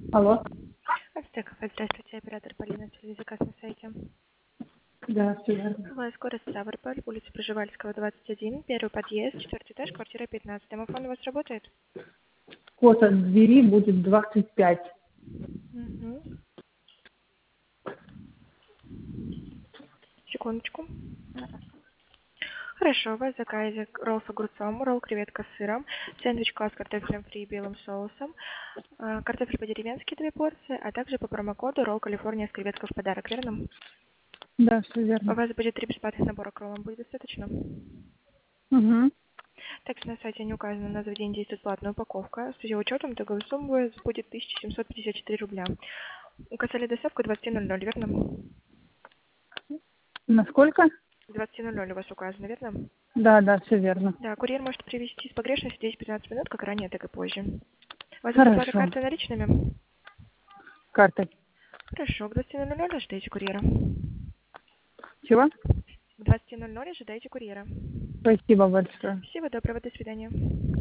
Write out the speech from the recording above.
Алло. Здравствуйте, оператор Полина, телевизоказ на сайте. Да, все верно. У вас город Ставрополь, улица Пржевальского, 21, первый подъезд, 4-й этаж, квартира 15. Домофон у вас работает? Код от двери будет 25. Угу. Секундочку. Хорошо, у вас в заказе ролл с огурцом, ролл креветка с сыром, сэндвич класс с картофелем фри и белым соусом, картофель по-деревенски 2 порции, а также по промокоду ролл Калифорния с креветкой в подарок, верно? Да, все У верно. вас будет 3 бесплатных набора к роллам, будет достаточно? Угу. Также на сайте не указано, на заведение действует платная упаковка. С ее учетом итоговая сумма будет 1754 рубля. Указали доставку 20:00, верно? Насколько? 20:00 у вас указано, верно? Да, да, все верно. Да, курьер может привезти с погрешностью 10-15 минут, как ранее, так и позже. У вас будет оплата Хорошо. картой наличными? Картой. Хорошо, к 20:00 ожидаете курьера. Чего? К 20:00 ожидаете курьера. Спасибо большое. Всего доброго, до свидания.